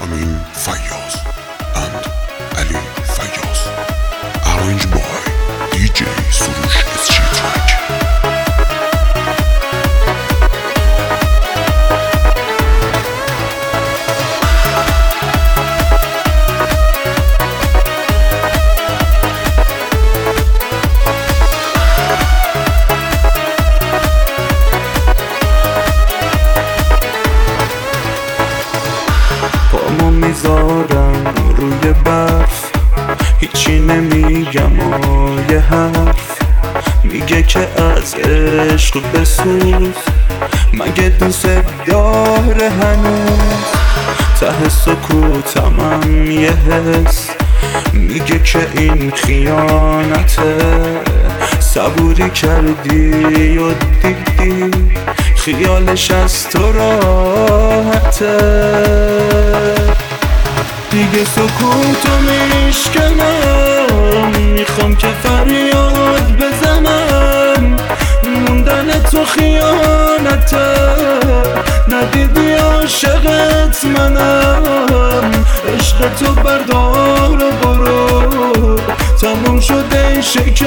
Amin Fayyaz and Ali Fayyaz. Arranged by DJ Surush SG-Track. میذارم روی برف، هیچی نمیگم یه حرف میگه که از عشق بسوز، مگه دوست داره هنوز؟ ته سکوتمم یه حس میگه که این خیانته، صبوری کردی و دیدی خیالش از تو راحته، دیگه سکوتو میشکنم، میخوام که فریاد بزنم، موندن تو خیانته، ندیدی عاشقت منم، عشق تو بردار و برو، تموم شده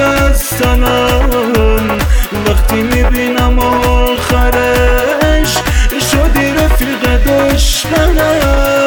شکستنم، وقتی میبینم آخرش شدی رفیق دشمنم.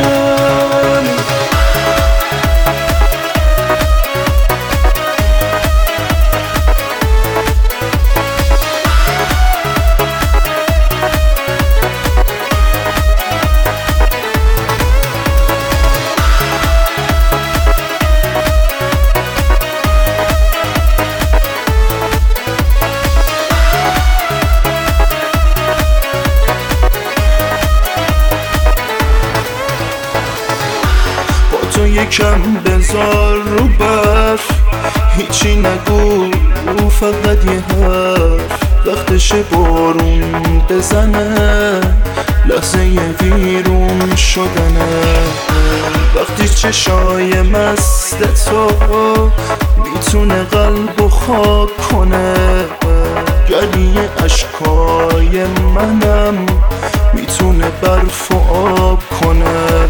تو یکم بذار رو برف، هیچی نگو فقط یه حرف، وقتش بارون بزنه، لحظه ویرون شدنه، وقتی چشای مست تو میتونه قلبو خاک کنه، گریه اشکای منم میتونه برف و آب کنه،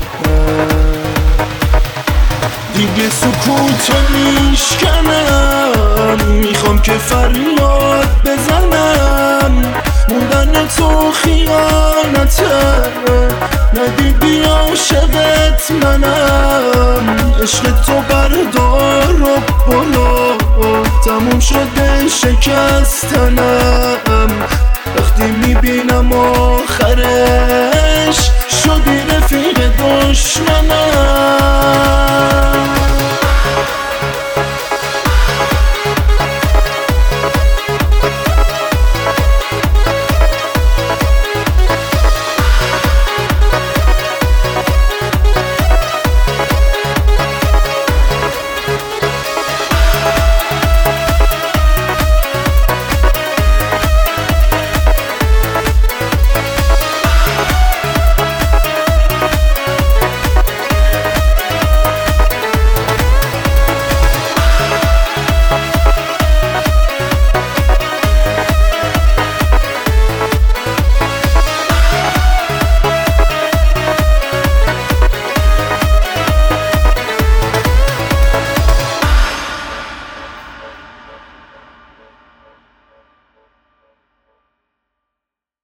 دیگه سکوتو میشکنم، میخوام که فریاد بزنم، موندن تو خیانته، ندیدی عاشقت منم، عشق تو بردار و برو، تموم شده شکستنم، وقتی میبینم آخرش شدی رفیق دشمنم.